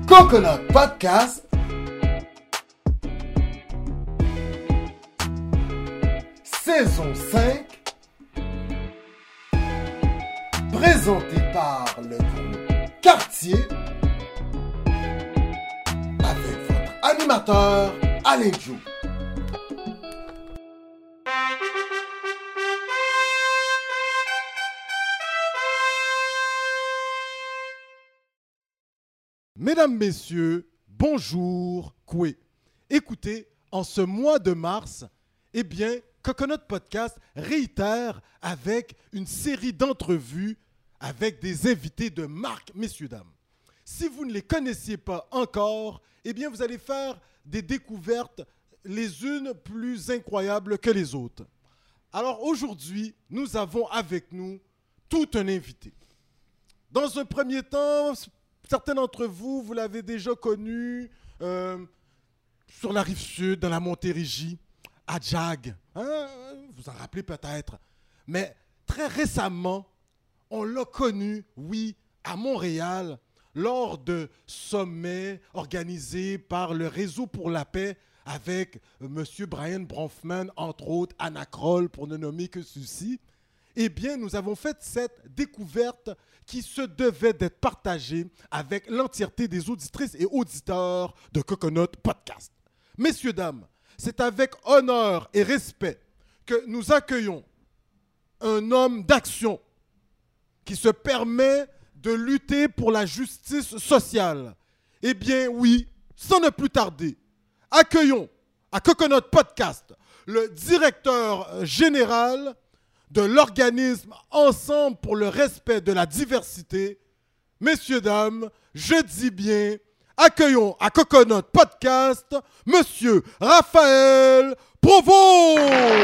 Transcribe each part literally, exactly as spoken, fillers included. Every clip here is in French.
Coconut Podcast, saison cinq, présenté par le groupe Quartier, avec votre animateur, Alain Joe. Mesdames, Messieurs, bonjour, Koué. Écoutez, en ce mois de mars, eh bien, Coconut Podcast réitère avec une série d'entrevues avec des invités de marque, messieurs, dames. Si vous ne les connaissiez pas encore, eh bien, vous allez faire des découvertes les unes plus incroyables que les autres. Alors aujourd'hui, nous avons avec nous tout un invité. Dans un premier temps, certains d'entre vous, vous l'avez déjà connu euh, sur la rive sud, dans la Montérégie, à Jag. Hein? Vous en rappelez peut-être. Mais très récemment, on l'a connu, oui, à Montréal, lors de sommets organisés par le Réseau pour la paix avec euh, M. Brian Bronfman, entre autres, Anna Kroll, pour ne nommer que ceux-ci. Eh bien, nous avons fait cette découverte qui se devait d'être partagée avec l'entièreté des auditrices et auditeurs de Coconut Podcast. Messieurs, dames, c'est avec honneur et respect que nous accueillons un homme d'action qui se permet de lutter pour la justice sociale. Eh bien, oui, sans ne plus tarder, accueillons à Coconut Podcast le directeur général de l'organisme Ensemble pour le respect de la diversité. Messieurs, dames, je dis bien, accueillons à Coconut Podcast, Monsieur Raphaël Provost!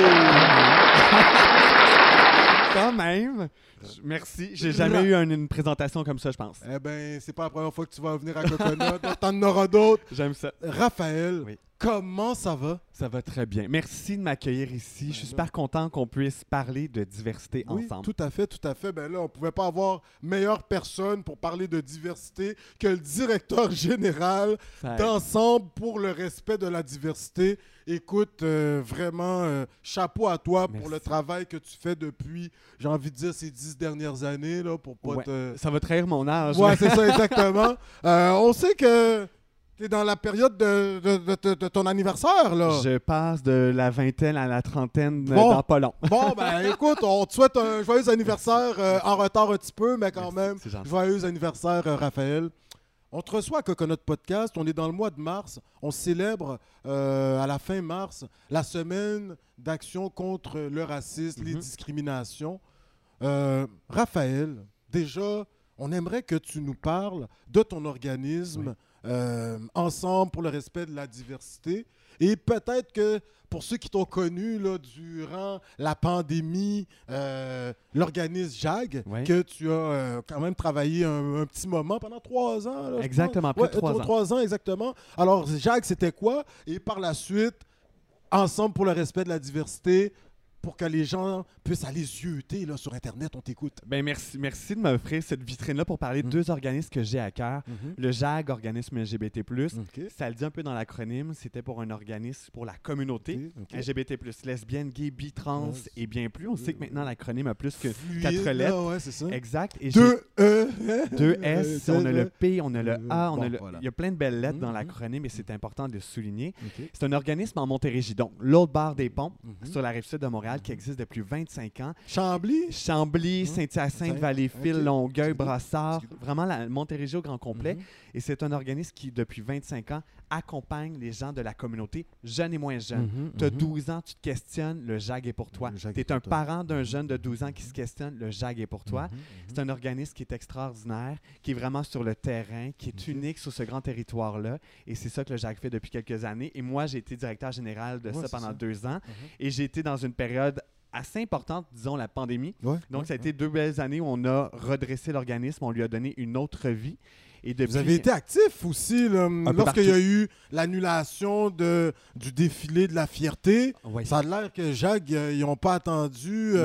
Quand même. Merci. J'ai jamais eu une, une présentation comme ça, je pense. Eh bien, c'est pas la première fois que tu vas venir à Coconut. T'en auras d'autres. J'aime ça. Raphaël, Oui. Comment ça va? Ça va très bien. Merci de m'accueillir ici. Je suis super content qu'on puisse parler de diversité Oui, ensemble. tout à fait, tout à fait. Ben là, on ne pouvait pas avoir meilleure personne pour parler de diversité que le directeur général Ça- d'Ensemble pour le respect de la diversité. Écoute, euh, vraiment, euh, chapeau à toi pour Merci. le travail que tu fais depuis, j'ai envie de dire, ces dix dernières années, là, pour pas Ouais. te... Ça va trahir mon âge. Ouais, c'est ça, exactement. Euh, on sait que tu es dans la période de, de- de- de- de ton anniversaire, là. Je passe de la vingtaine à la trentaine euh, Bon. dans pas long. Bon, ben écoute, on te souhaite un joyeux anniversaire, euh, en retard un petit peu, mais quand Merci, même, c'est gentil. joyeux anniversaire, euh, Raphaël. On te reçoit à Coconut Podcast, on est dans le mois de mars, on célèbre euh, à la fin mars la semaine d'action contre le racisme, les Mhm. discriminations. Euh, Raphaël, déjà, on aimerait que tu nous parles de ton organisme, Oui. euh, Ensemble pour le respect de la diversité. Et peut-être que pour ceux qui t'ont connu là, durant la pandémie, euh, l'organisme JAG, Oui. que tu as euh, quand même travaillé un, un petit moment pendant trois ans. là, je Exactement, pense. près de trois euh, ans. Trois ans, exactement. Alors, JAG, c'était quoi? Et par la suite, Ensemble pour le respect de la diversité, pour que les gens puissent aller zioter là, sur Internet, on t'écoute. Ben merci, merci de m'offrir cette vitrine-là pour parler de Mm. deux organismes que j'ai à cœur. Le JAG, organisme L G B T plus, OK. ça le dit un peu dans l'acronyme, c'était pour un organisme pour la communauté. OK. L G B T plus, lesbienne, gay, bi, trans Ouais, et bien plus. On sait que maintenant l'acronyme a plus que Fluide, quatre là, lettres. ouais, c'est ça. Exact. Et j'ai Deux E. deux S, on a le P, on a le A, on Bon, a le... voilà. il y a plein de belles lettres dans Mhm. l'acronyme et c'est important de le souligner. OK. C'est un organisme en Montérégie, donc l'autre barre des ponts Mhm. sur la rive sud de Montréal qui existe depuis vingt-cinq ans. Chambly. Chambly, Mhm. Saint-Hyacinthe, Saint- Valleyfield, ok. Longueuil, C'est good. Brassard, C'est good. vraiment la Montérégie au grand complet. Mhm. Et c'est un organisme qui, depuis vingt-cinq ans, accompagne les gens de la communauté, jeunes et moins jeunes. Mhm, Tu as mhm. douze ans, tu te questionnes, le JAG est pour toi. Le JAG Tu est es un pour toi. parent d'un jeune de douze ans qui se questionne, le JAG est pour toi. Mhm, C'est un organisme qui est extraordinaire, qui est vraiment sur le terrain, qui est Ok. unique sur ce grand territoire-là. Et c'est ça que le JAG fait depuis quelques années. Et moi, j'ai été directeur général de Ouais, ça c'est pendant ça. deux ans. Mhm. Et j'ai été dans une période assez importante, disons la pandémie. Ouais, Donc, ouais, ça a ouais. été deux belles années où on a redressé l'organisme, on lui a donné une autre vie. Et depuis, Vous avez été actif aussi là, peu lorsqu'il y a partout. eu l'annulation de, du défilé de la fierté. Ouais. Ça a l'air que Jacques, euh, ils n'ont pas attendu euh,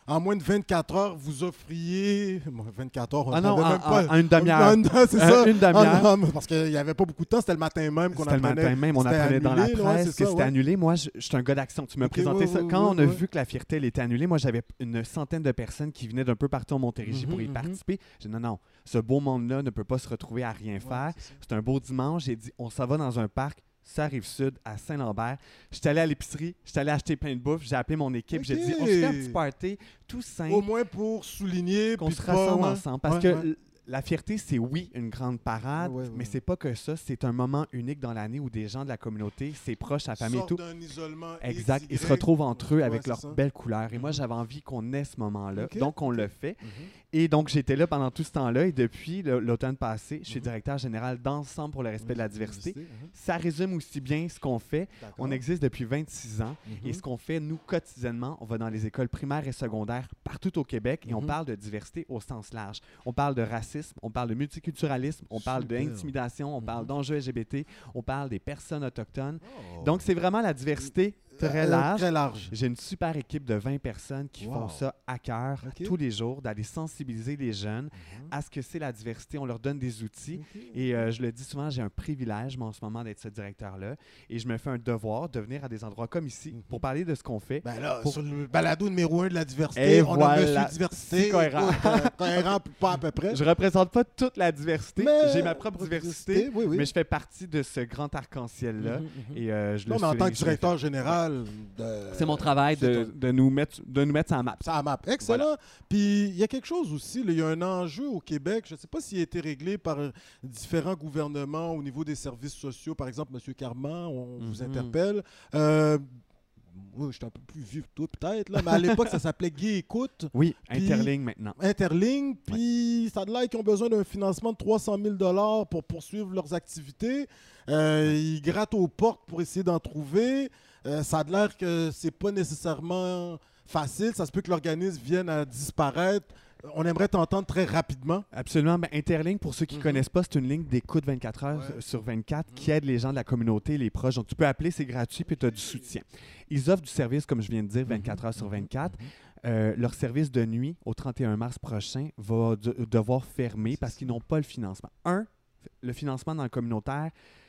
en moins de vingt-quatre heures, vous offriez... Bon, vingt-quatre heures, on Ah non, savait en, même pas... en- en une demi-heure. Non, c'est Euh, ça. une demi-heure. Ah non, parce qu'il n'y avait pas beaucoup de temps. C'était le matin même qu'on C'était le apprenait. matin même, on C'était apprenait dans la annulé, là, presse ouais, que c'est ça, c'était ouais. annulé. Moi, je, je suis un gars d'action. Tu m'as Ok, présenté ouais, ça. ouais, Quand ouais, on a ouais. vu que la fierté elle était annulée, moi, j'avais une centaine de personnes qui venaient d'un peu partout en Montérégie Mhm, pour y mhm. participer. J'ai dit non, non, ce beau monde-là ne peut pas se retrouver à rien faire. Ouais, c'est ça. C'est un beau dimanche. J'ai dit, on s'en va dans un parc. Ça arrive sud, à Saint-Lambert. J'étais allé à l'épicerie, j'étais allé acheter plein de bouffe, j'ai appelé mon équipe, j'ai dit, on se fait un petit party, tout simple. Au moins pour souligner. Qu'on puis se pas, rassemble ouais. ensemble. Parce Ouais, que ouais. l- la fierté, c'est oui, une grande parade, Ouais, ouais, mais ouais. c'est pas que ça. C'est un moment unique dans l'année où des gens de la communauté, ses proches, sa famille et Sortent tout, d'un isolement exact, X, ils se Y. retrouvent entre eux Ouais, avec c'est leurs ça. belles couleurs. Et moi, Mhm. j'avais envie qu'on ait ce moment-là. Ok, Donc, on ok. le fait. Mhm. Et donc, j'étais là pendant tout ce temps-là. Et depuis le- l'automne passé, je suis Mhm. directeur général d'Ensemble pour le respect de la diversité. Mhm. Ça résume aussi bien ce qu'on fait. D'accord. On existe depuis vingt-six ans. Mhm. Et ce qu'on fait, nous, quotidiennement, on va dans les écoles primaires et secondaires partout au Québec et on Mhm. parle de diversité au sens large. On parle de racisme, on parle de multiculturalisme, on parle Super. d'intimidation, on parle Mhm. d'enjeux L G B T, on parle des personnes autochtones. Oh. Donc, c'est vraiment la diversité très Euh, large. Très large. J'ai une super équipe de vingt personnes qui Wow. font ça à cœur Ok. tous les jours, d'aller sensibiliser les jeunes Mhm. à ce que c'est la diversité. On leur donne des outils. Ok. Et euh, je le dis souvent, j'ai un privilège, moi, en ce moment, d'être ce directeur-là. Et je me fais un devoir de venir à des endroits comme ici Mhm. pour parler de ce qu'on fait. Ben là, Pour- sur le balado numéro un de la diversité, Et on a voilà. Monsieur Diversité. C'est cohérent. Écoute, euh, cohérent, pas à peu près. Je représente pas toute la diversité. Mais- J'ai ma propre diversité, oui, oui. mais je fais partie de ce grand arc-en-ciel-là. Mhm, mhm. Et euh, je Non, le mais en tant souligne, que je le directeur général... de- fais. C'est mon travail c'est de, ton- de nous mettre, de nous mettre sur la map. Ça map. Excellent. Puis il y a quelque chose aussi, là, il y a un enjeu au Québec, je ne sais pas s'il a été réglé par euh, différents gouvernements au niveau des services sociaux. Par exemple, M. Carman, on vous Mhm. interpelle. Euh, oui, je suis un peu plus vieux que tout, peut-être, là, mais à l'époque, ça s'appelait Gay Écoute. Oui, Puis- Interligne maintenant. Interligne, puis ça a l'air qu'ils ont besoin d'un financement de trois cent mille dollars pour poursuivre leurs activités. Euh, ils grattent aux portes pour essayer d'en trouver. Euh, ça a l'air que c'est pas nécessairement facile. Ça se peut que l'organisme vienne à disparaître. On aimerait t'entendre très rapidement. Absolument. Ben, Interligne, pour ceux qui ne Mhm. connaissent pas, c'est une ligne d'écoute vingt-quatre heures Ouais. sur vingt-quatre qui aide les gens de la communauté, les proches. Donc, tu peux appeler, c'est gratuit, puis tu as du soutien. Ils offrent du service, comme je viens de dire, vingt-quatre heures sur vingt-quatre. Euh, leur service de nuit, au trente et un mars prochain, va de- devoir fermer C'est parce ça. qu'ils n'ont pas le financement. Un, le financement dans le communautaire,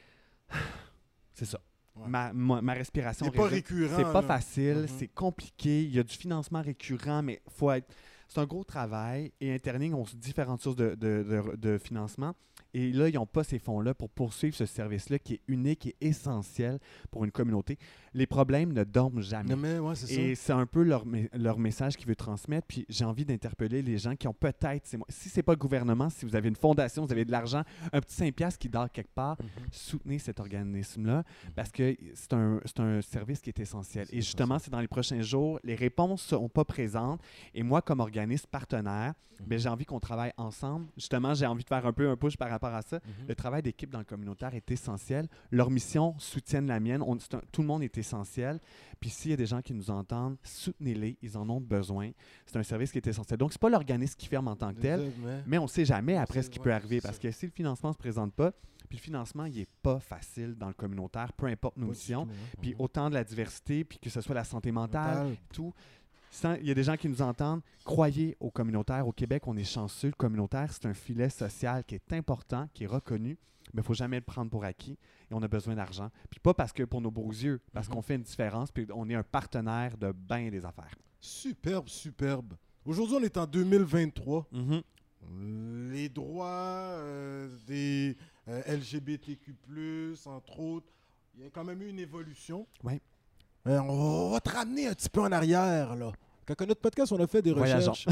c'est ça. Ouais. Ma, ma, ma respiration C'est pas résume. récurrent. C'est pas là. facile, Mhm. c'est compliqué. Il y a du financement récurrent, mais faut être. C'est un gros travail. Et Interligne ont différentes sources de, de, de- de financement. Et là, ils n'ont pas ces fonds-là pour poursuivre ce service-là qui est unique et essentiel pour une communauté. Les problèmes ne dorment jamais. Non, mais ouais, c'est ça. Et c'est un peu leur, me- leur message qu'ils veulent transmettre. Puis j'ai envie d'interpeller les gens qui ont peut-être, c'est moi- si c'est pas le gouvernement, si vous avez une fondation, vous avez de l'argent, un petit cinq piastres qui dort quelque part, Mhm. soutenez cet organisme-là parce que c'est un, c'est un service qui est essentiel. C'est Et justement, c'est dans les prochains jours, les réponses ne sont pas présentes. Et moi, comme organisme partenaire, Mhm. ben, j'ai envie qu'on travaille ensemble. Justement, j'ai envie de faire un peu un push par rapport à ça. Mhm. Le travail d'équipe dans le communautaire est essentiel. Leur mission soutiennent la mienne. On- c'est un- tout le monde est essentiel. Puis s'il y a des gens qui nous entendent, soutenez-les. Ils en ont besoin. C'est un service qui est essentiel. Donc, ce n'est pas l'organisme qui ferme en tant que tel, Mais- mais on ne sait jamais après sait, ce qui ouais, peut arriver. c'est Parce ça. que si le financement ne se présente pas, puis le financement, il n'est pas facile dans le communautaire, peu importe nos Pas du missions. tout, hein. Puis Mhm. autant de la diversité, puis que ce soit la santé mentale, Mental. tout. Sans- Il y a des gens qui nous entendent. Croyez au communautaire. Au Québec, on est chanceux. Le communautaire, c'est un filet social qui est important, qui est reconnu, mais il ne faut jamais le prendre pour acquis. Et on a besoin d'argent. Puis pas parce que pour nos beaux yeux, parce Mhm. qu'on fait une différence, puis on est un partenaire de bien des affaires. Superbe, superbe. Aujourd'hui, on est en deux mille vingt-trois. Mhm. Les droits euh, des euh, L G B T Q plus, entre autres, il y a quand même eu une évolution. Ouais. Euh, on va te ramener un petit peu en arrière, là. Quand on notre podcast, on a fait des Voyageons. recherches.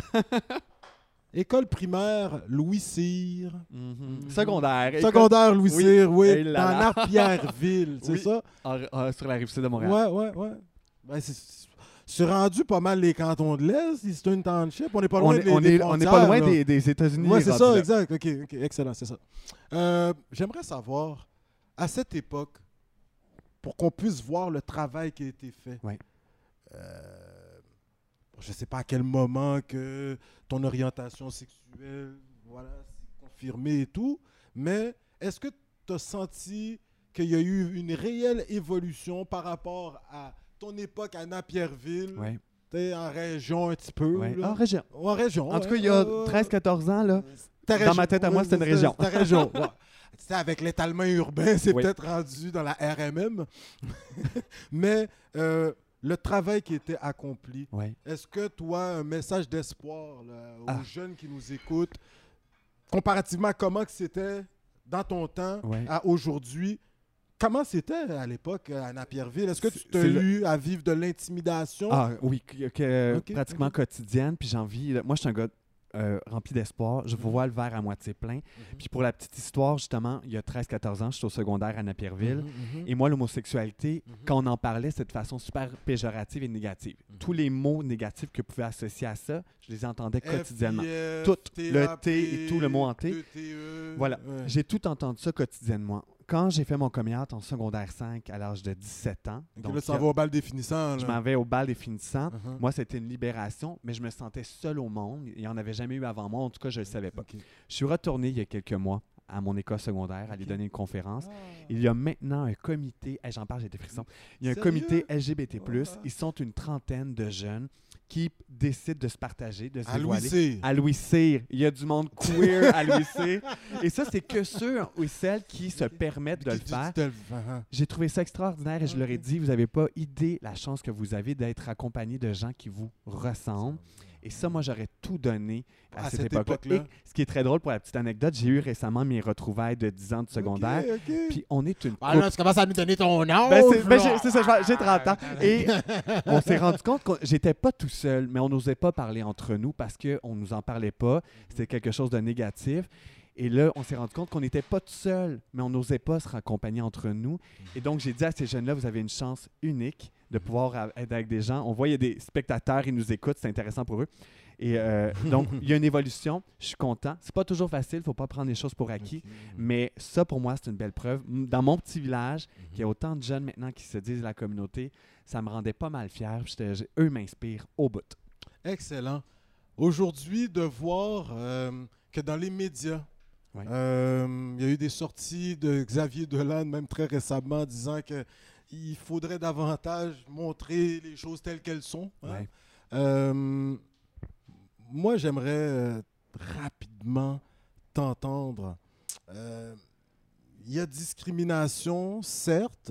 École primaire Louis Cyr. Mhm. Mhm. Secondaire. école- Secondaire Louis Oui. Cyr, oui. Et là Dans là. l'Arpierreville, c'est Oui. ça? en- en- sur la rive sud de Montréal. Ouais, ouais, ouais. Ben, c'est- c'est rendu pas mal les cantons de l'Est. C'est une township. On n'est pas On loin est- des, on des est- on n'est pas frontières, loin là. des, des États-Unis. Oui, c'est rendus ça, là. exact. OK, OK, excellent, c'est ça. Euh, J'aimerais savoir, à cette époque, pour qu'on puisse voir le travail qui a été fait, Ouais. euh, je ne sais pas à quel moment que ton orientation sexuelle, voilà, c'est confirmé et tout, mais est-ce que tu as senti qu'il y a eu une réelle évolution par rapport à ton époque à Napierville? Ouais. t'es en région un petit peu. Ouais. là. En région. En région. En tout cas, ouais. il y a Euh, treize quatorze ans, là, ta dans ma tête à moi, Ouais, c'était une région. C'est ta région. Ouais. Tu sais, avec l'étalement urbain, c'est Oui. peut-être rendu dans la R M M. Mais euh, le travail qui était accompli, ouais. est-ce que toi, un message d'espoir là, aux Ah. jeunes qui nous écoutent, comparativement à comment que c'était dans ton temps Ouais. à aujourd'hui, comment c'était à l'époque à Napierville? Est-ce que tu C'est- t'as c'est le- eu à vivre de l'intimidation? Ah oui, que- que- Ok, pratiquement ok. quotidienne. Puis j'ai envie. Moi, je suis un gars euh, rempli d'espoir. Je Mhm. vois le verre à moitié plein. Mhm. Puis pour la petite histoire, justement, il y a treize quatorze ans, je suis au secondaire à Napierville. Mhm, mhm. Et moi, l'homosexualité, Mhm. quand on en parlait, c'était de façon super péjorative et négative. Mhm. Tous les mots négatifs que vous pouvez associer à ça, je les entendais quotidiennement. F I F, Tout, T le A P, T et tout, le mot en T. deux T E, Voilà. ouais. J'ai tout entendu ça quotidiennement. Quand j'ai fait mon coming out en secondaire cinq à l'âge de dix-sept ans, Ok, donc là, tu s'en vas au bal définissant. je là. m'en vais au bal des finissants. Uh-huh. Moi, c'était une libération, mais je me sentais seul au monde. Il n'y en avait jamais eu avant moi. En tout cas, je ne le savais pas. Ok. Je suis retourné il y a quelques mois à mon école secondaire, aller Ok. donner une conférence. Ah. Il y a maintenant un comité, hey, j'en parle, j'ai des frissons. Il y a un Sérieux? comité L G B T plus. Ouais. Ils sont une trentaine de jeunes qui décident de se partager, de se À Louis dévoiler. Cyr. À Louis Cyr. Il y a du monde queer à Louis Cyr. Et ça, c'est que ceux ou celles qui se permettent de le Qui- qui- faire. qui te le- uh-huh. J'ai trouvé ça extraordinaire et je Ok. leur ai dit, vous n'avez pas idée la chance que vous avez d'être accompagné de gens qui vous ressemblent. Et ça, moi, j'aurais tout donné à, À cette, cette époque-là. époque-là. Et ce qui est très drôle pour la petite anecdote, j'ai eu récemment mes retrouvailles de dix ans de secondaire. Ok, ok. Puis on est une Ah couple. là, tu commences à nous donner ton âge. Ben, c'est, ben, là. j'ai, c'est ça, j'ai- j'ai trente ans. Et on s'est rendu compte que j'étais pas tout seul, mais on n'osait pas parler entre nous parce qu'on nous en parlait pas. C'était quelque chose de négatif. Et là, on s'est rendu compte qu'on n'était pas tout seul, mais on n'osait pas se raccompagner entre nous. Et donc, j'ai dit à ces jeunes-là, vous avez une chance unique de pouvoir a- être avec des gens. On voit, il y a des spectateurs, ils nous écoutent, c'est intéressant pour eux. Et euh, donc, il y a une évolution. Je suis content. C'est pas toujours facile, il ne faut pas prendre les choses pour acquis. Ok. Mais ça, pour moi, c'est une belle preuve. M- Dans mon petit village, qu'il y a autant de jeunes maintenant qui se disent la communauté, ça me rendait pas mal fier. Puis j'étais- j'ai- eux m'inspirent au bout. Excellent. Aujourd'hui, de voir euh, que dans les médias, Ouais. euh, il y a eu des sorties de Xavier Dolan, même très récemment, disant qu'il faudrait davantage montrer les choses telles qu'elles sont. hein. Ouais. Euh, moi, j'aimerais euh, rapidement t'entendre. Euh, Il y a discrimination, certes.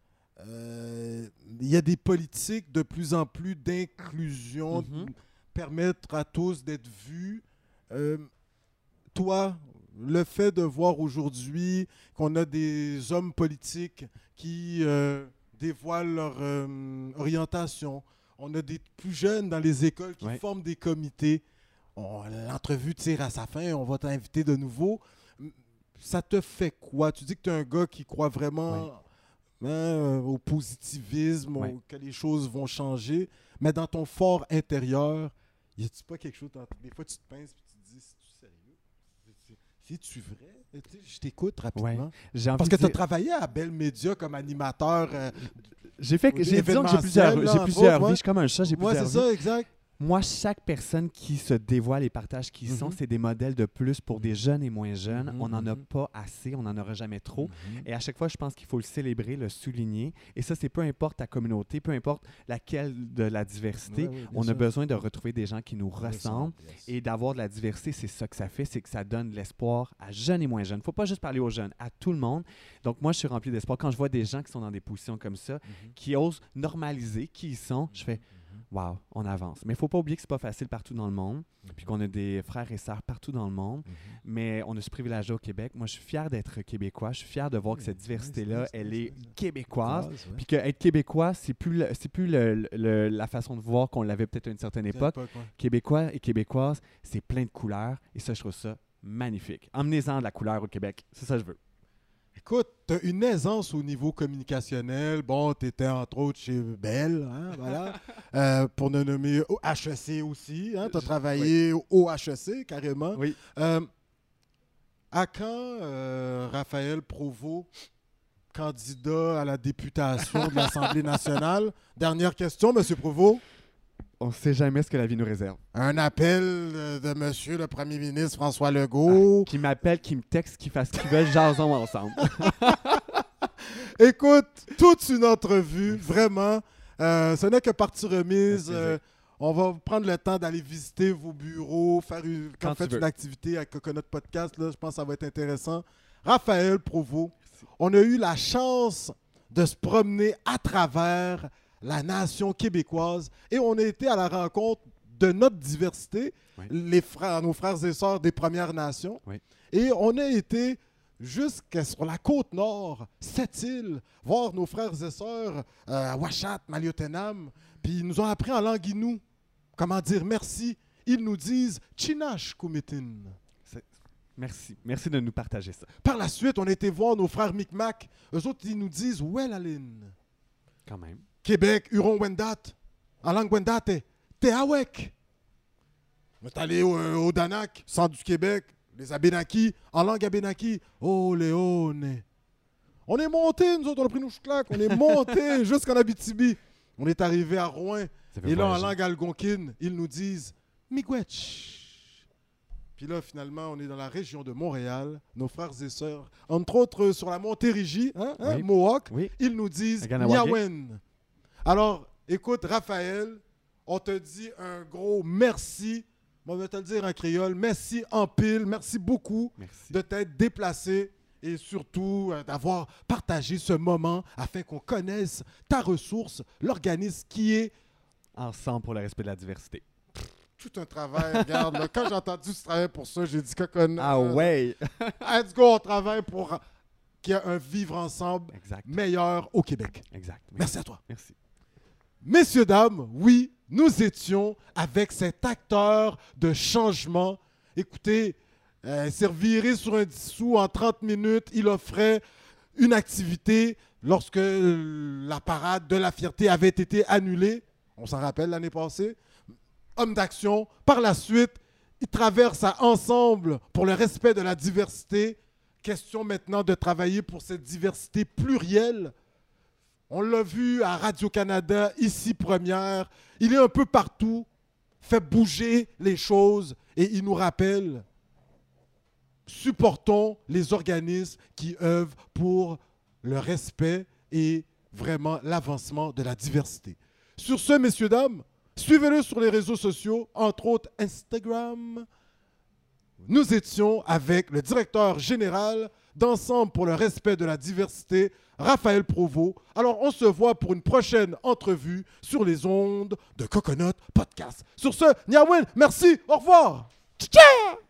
Euh, Il y a des politiques de plus en plus d'inclusion, Mhm. permettre à tous d'être vus. Euh, toi, le fait de voir aujourd'hui qu'on a des hommes politiques qui euh, dévoilent leur euh, orientation, on a des plus jeunes dans les écoles qui Ouais. forment des comités. On- L'entrevue tire à sa fin, on va t'inviter de nouveau. Ça te fait quoi? Tu dis que tu es un gars qui croit vraiment hein, euh, au positivisme, Ouais. au- que les choses vont changer, mais dans ton fort intérieur, y a-t-il pas quelque chose... Dans... Des fois, tu te pinces et tu te dis, c'est-tu sérieux? C'est- C'est-tu vrai? Tu sais, je t'écoute rapidement. Ouais. J'ai envie Parce de que tu as dire- travaillé à Bell Media comme animateur. euh, J'ai fait que au j'ai disons que j'ai événementiel, plusieurs, là, j'ai entre plusieurs autres, vies. ouais. Je suis comme un chat, j'ai ouais, plusieurs c'est vies. ça, exact. Moi, chaque personne qui se dévoile et partage qui ils sont, Mhm. c'est des modèles de plus pour des jeunes et moins jeunes. Mhm, On n'en a mhm. pas assez, on n'en aura jamais trop. Mhm. Et à chaque fois, je pense qu'il faut le célébrer, le souligner. Et ça, c'est peu importe ta communauté, peu importe laquelle de la diversité. Ouais, ouais, bien on a sûr. besoin de retrouver des gens qui nous ressemblent. Yes. Et d'avoir de la diversité, c'est ça que ça fait, c'est que ça donne de l'espoir à jeunes et moins jeunes. Il ne faut pas juste parler aux jeunes, à tout le monde. Donc moi, je suis rempli d'espoir. Quand je vois des gens qui sont dans des positions comme ça, Mhm. qui osent normaliser qui ils sont, je fais Mhm. « wow, on avance ». Mais il ne faut pas oublier que ce n'est pas facile partout dans le monde, Mhm. puis qu'on a des frères et sœurs partout dans le monde. Mhm. Mais on a ce privilège-là au Québec. Moi, je suis fier d'être québécois. Je suis fier de voir que cette Nice, diversité-là, nice, elle nice, est nice. québécoise. Ouais, Puis qu'être québécois, c'est plus, le- c'est plus le- le- la façon de voir qu'on l'avait peut-être à une certaine époque. ouais. Québécois et québécoises, c'est plein de couleurs. Et ça, je trouve ça magnifique. Emmenez-en de la couleur au Québec. C'est ça que je veux. Écoute, tu as une aisance au niveau communicationnel. Bon, tu étais entre autres chez Bell, hein, voilà. Euh, pour ne nommer au H E C aussi. Tu as Je- travaillé au H E C carrément. Oui. Euh, à quand euh, Raphaël Provost, candidat à la députation de l'Assemblée nationale? Dernière question, M. Provost. On ne sait jamais ce que la vie nous réserve. Un appel euh, de M. le Premier ministre François Legault. Qui m'appelle, qui me texte, qui fasse ce qu'ils veulent, jasons ensemble. Écoute, toute une entrevue, vraiment. Euh, ce n'est que partie remise. Avec plaisir. Euh, On va prendre le temps d'aller visiter vos bureaux, faire une, quand, Quand vous tu faites veux. une activité avec Coconut Podcast. Là, je pense que ça va être intéressant. Raphaël Provost, Merci. on a eu la chance de se promener à travers la nation québécoise et on a été à la rencontre de notre diversité, Oui. les frères, nos frères et sœurs des Premières Nations. Oui. Et on a été jusqu'à sur la côte nord, Sept-Îles, voir nos frères et sœurs euh, à Ouachat, Maliotenam. Puis ils nous ont appris en langue inou comment dire merci. Ils nous disent Chinash Kumitin. C'est- Merci. Merci de nous partager ça. Par la suite, on a été voir nos frères Micmac. Eux autres, ils nous disent Welalin. Quand même. Québec, Huron-Wendat. En langue Wendate, Teawek. On est allé au, au Danak, centre du Québec, les Abénakis, en langue Abénaki. Oh, Léone. On est monté, nous autres, on a pris nos chouclacs, on est monté jusqu'en Abitibi. On est arrivé à Rouen. Ça fait Et là, en voyager. langue algonquine, ils nous disent Miigwech. Puis là, finalement, on est dans la région de Montréal. Nos frères et sœurs, entre autres sur la Montérégie, hein, hein, Oui. Mohawk, Oui. ils nous disent Aganawagé. Niawen. Alors, écoute, Raphaël, on te dit un gros merci. On va te le dire en créole. Merci en pile. Merci beaucoup Merci. de t'être déplacé et surtout euh, d'avoir partagé ce moment afin qu'on connaisse ta ressource, l'organisme qui est Ensemble pour le respect de la diversité. tout un travail. Regarde, là, quand j'ai entendu ce travail pour ça, j'ai dit Coconut. Ah ouais! Let's go, on travaille pour qu'il y ait un vivre ensemble Exact. meilleur au Québec. Exact. Merci à toi. Merci. Messieurs, dames, oui, nous étions avec cet acteur de changement. Écoutez, euh, s'est reviré sur un dissous en trente minutes. Il offrait une activité lorsque euh, la parade de la fierté avait été annulée. On s'en rappelle l'année passée. Homme d'action. Par la suite, ils traversent à ensemble pour le respect de la diversité. Question maintenant de travailler pour cette diversité plurielle. On l'a vu à Radio-Canada, ici première. Il est un peu partout, fait bouger les choses et il nous rappelle, supportons les organismes qui œuvrent pour le respect et vraiment l'avancement de la diversité. Sur ce, messieurs, dames, suivez-le sur les réseaux sociaux, entre autres Instagram. Nous étions avec le directeur général d'Ensemble pour le respect de la diversité, Raphaël Provost. Alors, on se voit pour une prochaine entrevue sur les ondes de Coconut Podcast. Sur ce, Niawen, merci, au revoir. Tchitcha!